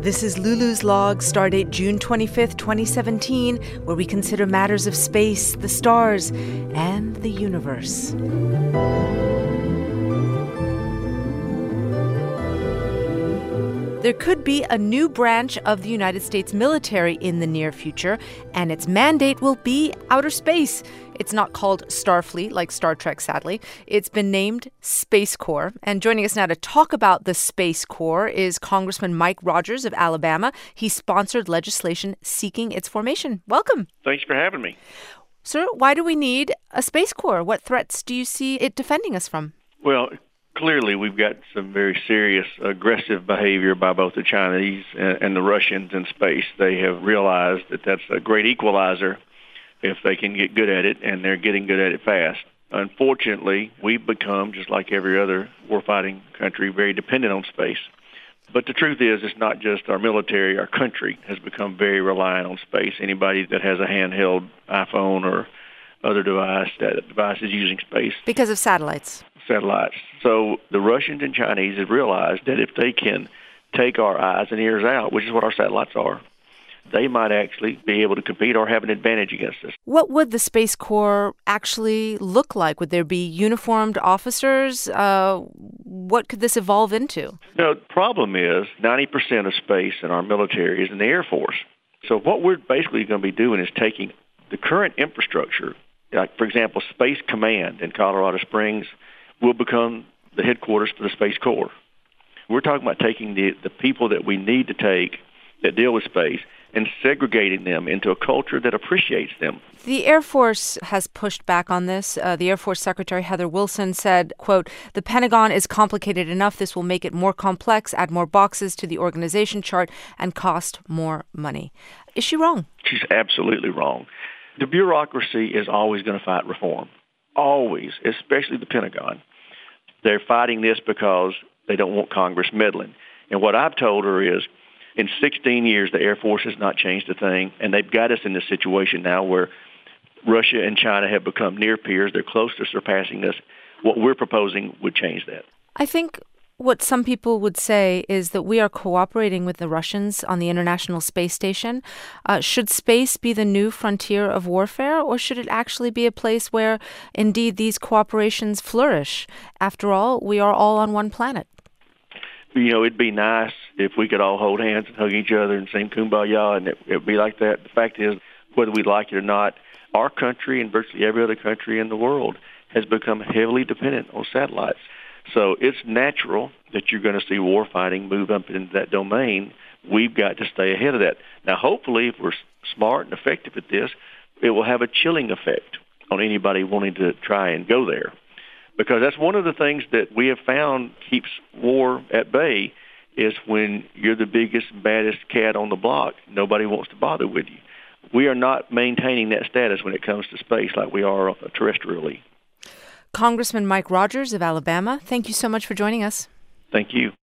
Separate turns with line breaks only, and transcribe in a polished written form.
This is Lulu's Log, stardate June 25th, 2017, where we consider matters of space, the stars, and the universe. There could be a new branch of the United States military in the near future, and its mandate will be outer space. It's not called Starfleet like Star Trek, sadly. It's been named Space Corps. And joining us now to talk about the Space Corps is Congressman Mike Rogers of Alabama. He sponsored legislation seeking its formation. Welcome.
Thanks for having me.
Sir, why do we need a Space Corps? What threats do you see it defending us from?
Well, clearly we've got some very serious aggressive behavior by both the Chinese and the Russians in space. They have realized that that's a great equalizer if they can get good at it, and they're getting good at it fast. Unfortunately, we've become, just like every other warfighting country, very dependent on space. But the truth is, it's not just our military. Our country has become very reliant on space. Anybody that has a handheld iPhone or other device, that device is using space.
Because of satellites.
So the Russians and Chinese have realized that if they can take our eyes and ears out, which is what our satellites are, they might actually be able to compete or have an advantage against us.
What would the Space Corps actually look like? Would there be uniformed officers? What could this evolve into?
No, the problem is 90% of space in our military is in the Air Force. So what we're basically going to be doing is taking the current infrastructure, like, for example, Space Command in Colorado Springs will become the headquarters for the Space Corps. We're talking about taking the people that we need to take that deal with space and segregating them into a culture that appreciates them.
The Air Force has pushed back on this. The Air Force Secretary Heather Wilson said, quote, "The Pentagon is complicated enough. This will make it more complex, add more boxes to the organization chart, and cost more money." Is she wrong?
She's absolutely wrong. The bureaucracy is always going to fight reform. Always, especially the Pentagon. They're fighting this because they don't want Congress meddling. And what I've told her is, in 16 years, the Air Force has not changed a thing, and they've got us in this situation now where Russia and China have become near peers. They're close to surpassing us. What we're proposing would change that.
I think what some people would say is that we are cooperating with the Russians on the International Space Station. Should space be the new frontier of warfare, or should it actually be a place where, indeed, these cooperations flourish? After all, we are all on one planet.
You know, it'd be nice if we could all hold hands and hug each other and sing Kumbaya, and it'd be like that. The fact is, whether we like it or not, our country and virtually every other country in the world has become heavily dependent on satellites. So it's natural that you're going to see warfighting move up into that domain. We've got to stay ahead of that. Now, hopefully, if we're smart and effective at this, it will have a chilling effect on anybody wanting to try and go there. Because that's one of the things that we have found keeps war at bay is when you're the biggest, baddest cat on the block, nobody wants to bother with you. We are not maintaining that status when it comes to space like we are terrestrially.
Congressman Mike Rogers of Alabama, thank you so much for joining us.
Thank you.